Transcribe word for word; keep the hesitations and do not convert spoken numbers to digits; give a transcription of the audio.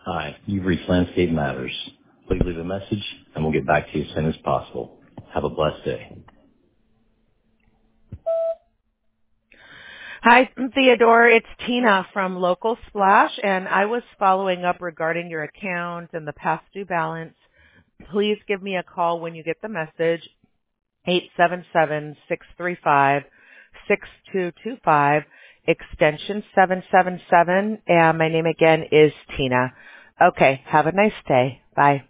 Hi, you've reached Landscape Matters. Please leave a message, and we'll get back to you as soon as possible. Have a blessed day. Hi, Theodore. It's Tina from Local Splash, and I was following up regarding your account and the past due balance. Please give me a call when you get the message, eight seven seven, six three five, six two two five, extension seven seven seven, and my name again is Tina. Okay, have a nice day. Bye.